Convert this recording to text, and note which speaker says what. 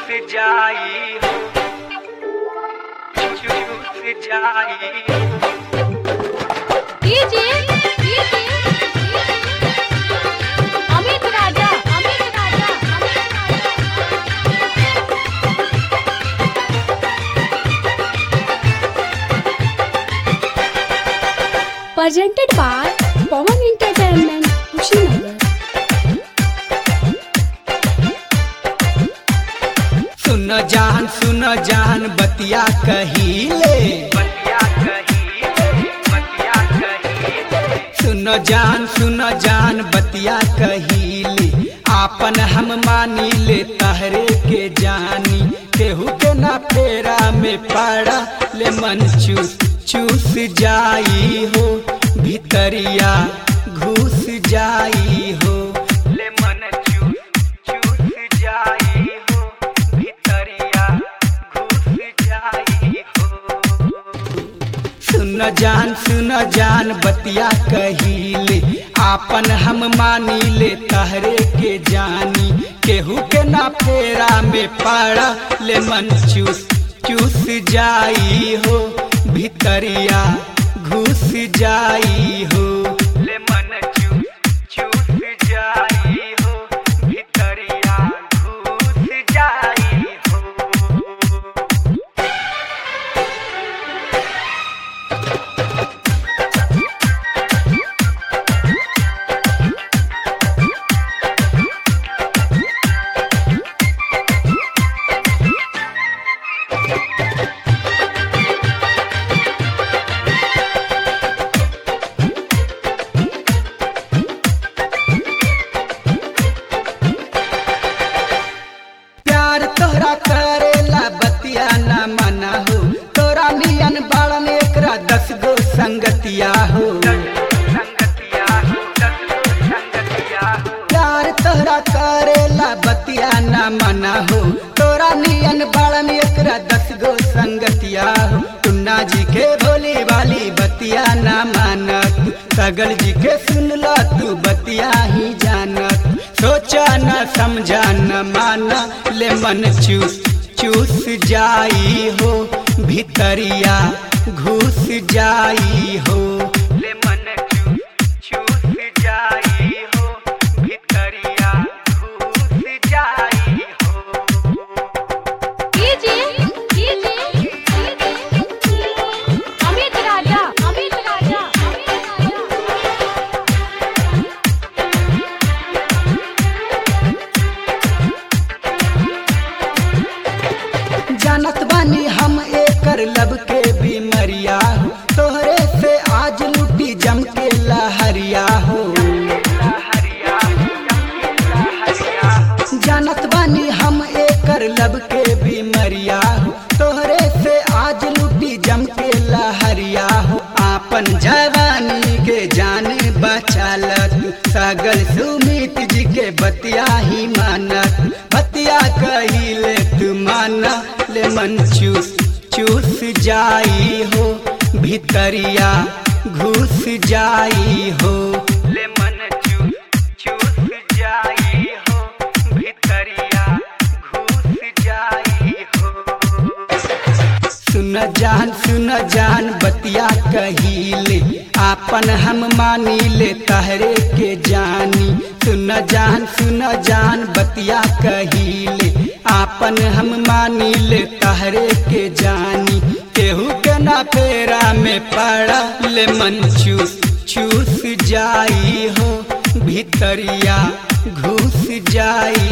Speaker 1: जाई हो, चूस जाई
Speaker 2: DJ Amit Raja presented by Pawan Entertainment, Kushinagar.
Speaker 3: सुन जान बतिया कहिले सुन जान बतिया कहिले आपन हम मानी ले तहरे के जानी केहू के ना फेरा में पड़ा ले मन चूस जाई हो भितरिया घुस जाई हो
Speaker 1: ले मन चूस जाई हो, भितरिया घुस जाई हो।
Speaker 3: सुन जान बतिया कहिले आपन हम मानी ले तहरे के जानी केहू के ना फेरा में पड़ा ले मन चूस जाई हो भितरिया घुस जाई हो
Speaker 1: ले मन चूस जाई हो, भितरिया घुस जाई हो।
Speaker 3: प्यार तोहरा करेला बतिया ना मना हो तोरा नियन बाड़न एकरा 10 गो संगतिया हो प्यार तोहरा करेला बतिया ना मना हो तोरा नियन बाड़न एकरा 10 गो संगतिया हो टुन्ना जी के भोली वाली बतिया ना मानत सगल जी के सुनला तू बतिया ही जानत सोचा न समझा न माना ले मन चूस जाई हो भितरिया घुस जाई हो
Speaker 1: ले मन चूस जाई हो, भितरिया घुस जाई हो।
Speaker 2: डीजे अमित राजा
Speaker 3: जानत बानी हम एकर लब के बीमरिया हो तोहरे से आज लूटी जम के लहरिया हो जानत बानी हम एकर लब के बीमरिया हो तोहरे से आज लूटी जम के लहरिया हो आपन जवानी के जाने बचालत सगल सुमित जी के बतिया ही मानत बतिया कहिले तू माना ले मन चूस जाई हो भितरिया घुस जाई हो
Speaker 1: ले मन चूस जाई हो, भितरिया घुस जाई हो।
Speaker 3: सुन जान बतिया कहिले आपन हम मानी ले तहरे के जानी सुन जान बतिया कहिले आपन हम मानी ले तहरे के जानी केहू के ना फेरा में पड़ा ले मन चूस जाई हो भितरिया घुस जाई